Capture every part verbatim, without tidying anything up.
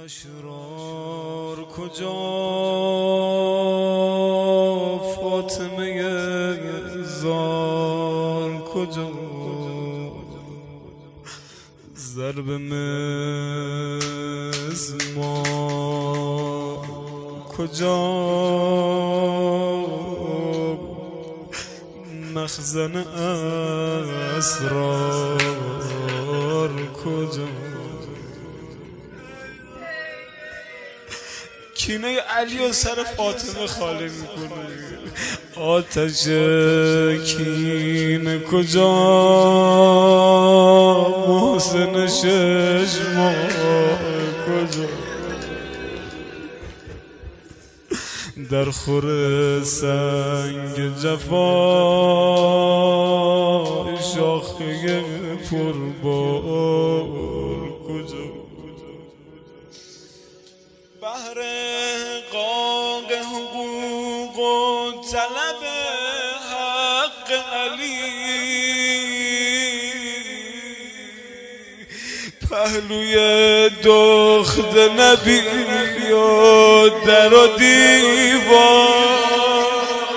اشرار کجا فاطمه زار کجا ضرب مزمار کجا مخزن اسرار کجا کینه علی و سر فاطمه خالی میکنه آتش کینه کجا محسن شش ماه کجا در خور سنگ جفا شاخه پربار کجا بهر قاق حقوق و طلب حق علی پهلوی دخت نبی و در و دیوار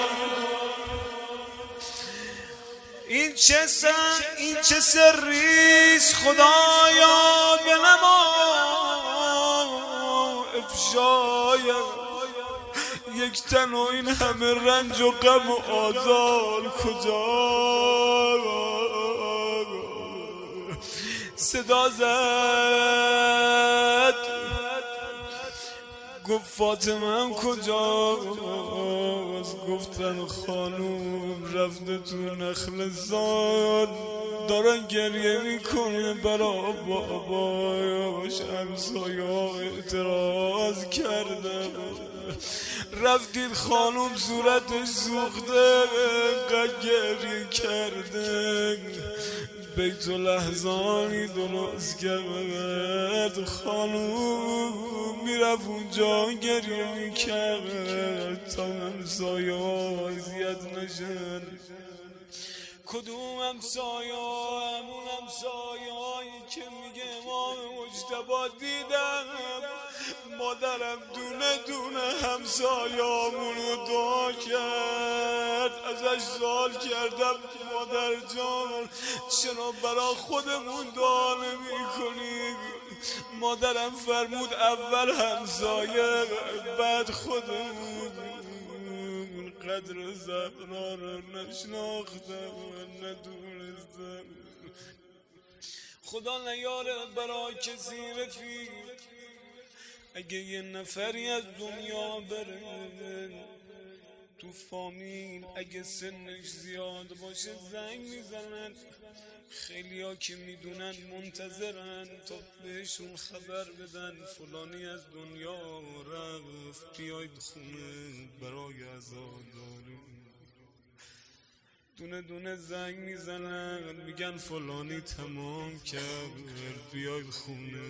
این چه سر این چه سریست خدایا بنما افشایم یک تن و این همه رنج و غم و آزار کجا صدا زد گفت فاطمه هم کجا گفتن خانوم رفته تو نخل زار دارن گریه میکنه برا باباش همسایه اعتراض کرده رفتید خانوم صورتش سوخته قد گریه کرده بیت لحظانی درست کرد خانوم میرفت اونجا گریه میکرد تا همسایه ها اذیت نشن کدوم همسایه ها همون همسایه هایی که میگه امام مجتبی دیدم مادرم دونه دونه همسایه همونو دعا کرد ازش سوال کردم مادر جان چرا برا خودمون دعا نمی کنیم مادرم فرمود اول همسایه بعد خودمون قدر زهرا رو نشناختم و ندونستم خدا نیاره برا کسی رفیق اگه یه نفری از دنیا بره تو فامیل اگه سنش زیاد باشه زنگ میزنن خیلی ها که میدونن منتظرن تا بهشون خبر بدن فلانی از دنیا رفت بیاید خونه برای عزاداری دونه دونه زنگ میزنن میگن فلانی تمام کرد بیاید خونه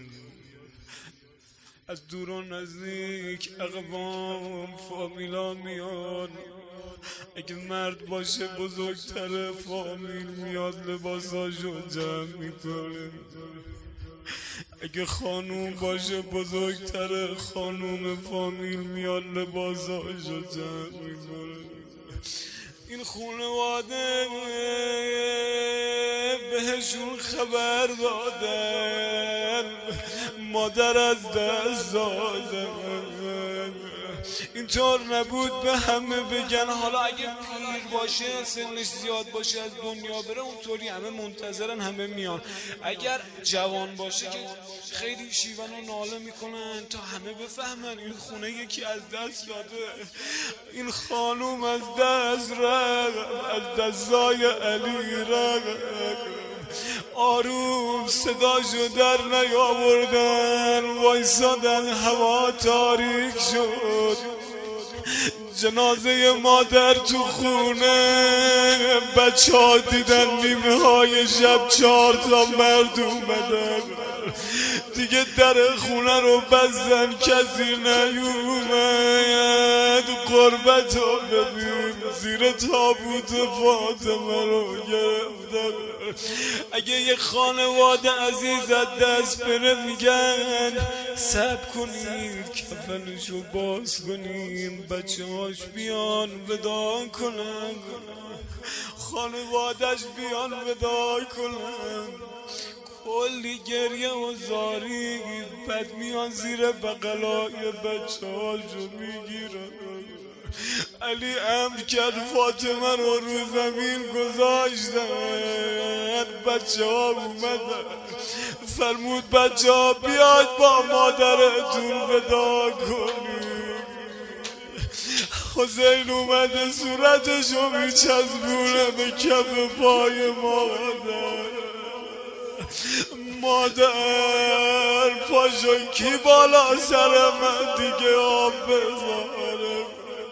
از دور و نزدیک اقوام فامیلا میاد اگه مرد باشه بزرگتر فامیل میاد لباساشو جمع میکنه اگه خانوم باشه بزرگتر خانوم فامیل میاد لباساشو جمع میکنه این خانواده بهشون خبر دادن مادر از دست دادن اینطور نبود به همه بگن حالا اگه پیر باشه سنش زیاد باشه از دنیا بره اونطوری همه منتظرن همه میان اگر جوان باشه که خیلی شیون و ناله میکنن تا همه بفهمن این خونه یکی از دست داده این خانوم از دست رفت از دستای علی رفت آروم صداشو در نیاوردن وایسادن هوا تاریک شد جنازه مادر تو خونه بچه ها دیدن نیمه های شب چهار تا مرد اومدن دیگه در خونه رو بزن کسی نیومد قربت ها ببین زیر تابوت فاطمه رو گرفتن اگه یه خانواده عزیز از دست بره میگن صبر کنید کفنشو باز کنیم، بچه هاش بیان ودا کنن، خانوادش بیان ودا کنن. کلی گریه و زاری بد میان زیر بغلای بچه هاشو میگیرن. علی امر کرد فاطمه رو رو زمین گذاشتن، بچه ها اومدن، فرمود بچه ها بیاید با مادرتون ودا کنید. حسین اومده صورتشو میچسبونه به کف پای مادر. مادر پاشو کی بالا سر من دیگه آب بذاره.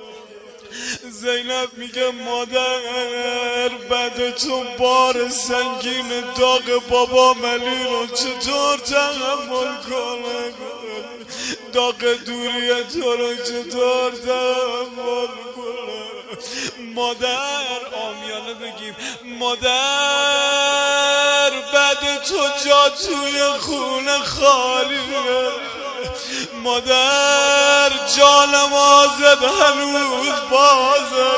زینب میگه مادر بعد تو بار سنگین داغ بابا ملی رو چطور تحمل کنه، داغ دوری تو رو چطور تحمل کنه. مادر آمیانه بگیم مادر بعد تو جا توی خونه خالیه، مادر جانم آزد هنوز بازه،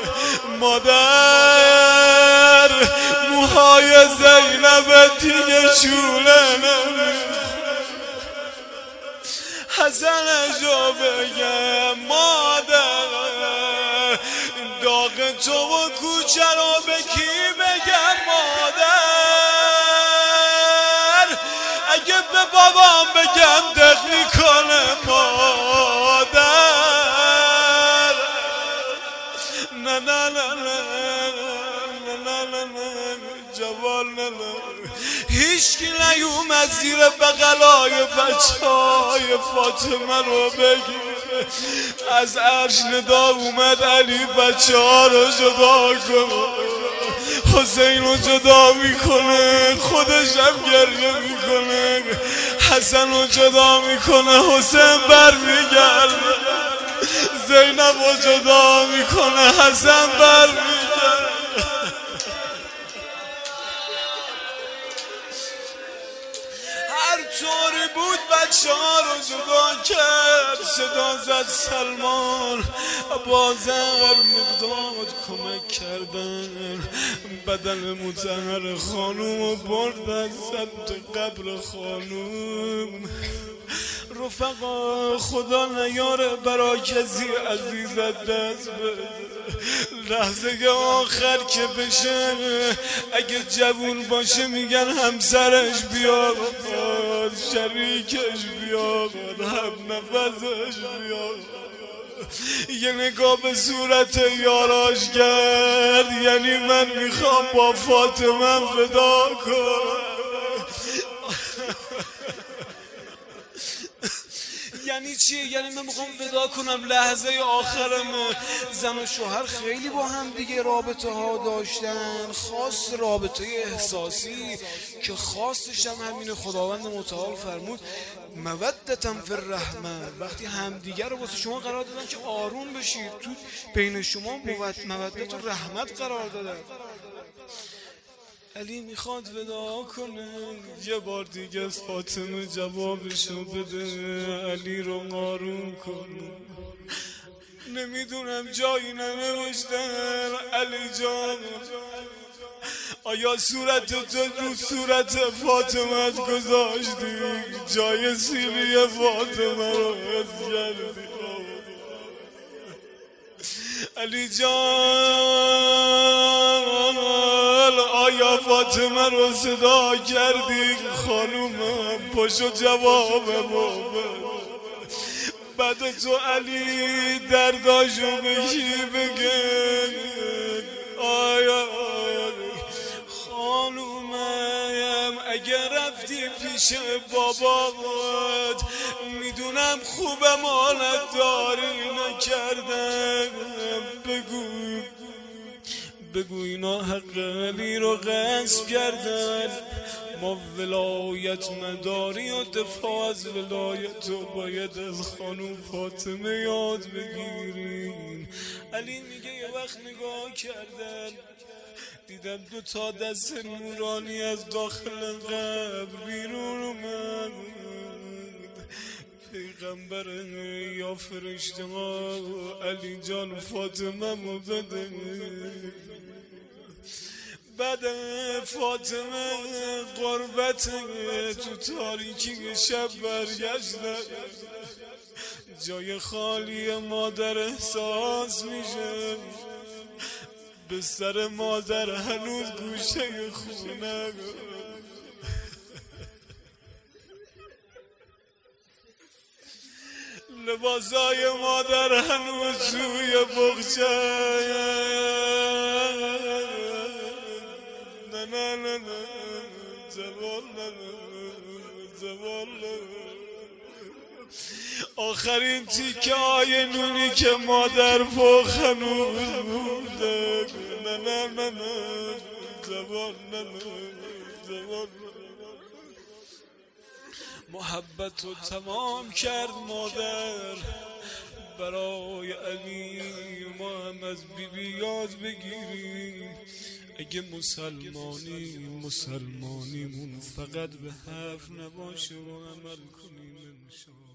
مادر موهای زینب دیگه شوله نمیخوره. حسنشو بگم مادر داغ تو و کوچه رو به کی بگم مادر، اگه به بابام بگم دق میکنه مادر. نه نه نه نه نه نه نه جوال نه نه هیچکی نیومد زیر بغلای بچه های فاطمه رو بگیر. از عرش ندا اومد علی بچه ها رو جدا کنه، حسین رو جدا میکنه، خودش هم گریه میکنه، حسن رو جدا میکنه، حسین بر میگرده، زینب رو جدا میکنه، حسن بر میگرده. هر طوری بود بچه ها رو جدا کرد. صدا زد سلمان بازر مقداد کمک کردن، بدن مطهر خانوم رو برد از سمت قبر خانوم. رفقا خدا نیاره برا کسی عزیزت دست بده، لحظه آخر که بشه اگه جوون باشه میگن همسرش بیاد، شریکش بیاد، هم نفسش بیاد. یه نگاه به صورت یاراش کرد، یعنی من میخوام با فاطمه فدا کنم. یعنی چی؟ یعنی من میخوام ودا کنم لحظه آخرم. زن و شوهر خیلی با هم دیگه رابطه ها داشتن، خاص رابطه احساسی که خاصش هم همین خداوند متعال فرمود مودتا فی الرحمه. وقتی همدیگه رو واسه شما قرار دادن که آروم بشید، تو بین شما مودت و رحمت قرار دادن. علی میخواد ودا کنه، یه بار دیگه از فاطمه جوابشو بده، علی رو آروم کنه. نمیدونم جایی ننوشتن علی جان، آیا صورت تو رو صورت فاطمه گذاشتی؟ جای سیلی فاطمه رو حس کردی؟ علی جان آیا فاطمه رو صدا کردی؟ خانومم پاشو جوابمو بده. بعد تو علی درداشو بگی بگن. آیا خانومم اگر رفتی پیش بابات میدونم خوب امانت داری نکردم، بگو بگو اینا حق علی رو غصب کردن. ما ولایت مداری و دفاع از ولایت رو باید از خانوم فاطمه یاد بگیریم. علی میگه یه وقت نگاه کردن دیدم دو تا دست نورانی از داخل قبر بیرون اومد. پیغمبر یا فرشته علی جان فاطمه مو بده. بعد فاطمه قربت تو تاریکی شب برگشته، جای خالی مادر احساس میشه، به سر مادر هنوز گوشه خونه، لباسای مادر هنوز توی بغچه، نه نه نه نه زبان نه زبان نه. آخرین تیکه های نونی که مادر پخ هنوز بوده، نه نه نه نه زبان نه زبان. محبت رو تمام کرد مادر برای علی. ما هم از بی بی یاد بگیریم، اگه مسلمانی مسلمانیمون فقط به حرف نباشه و عمل کنیم انشاءالله.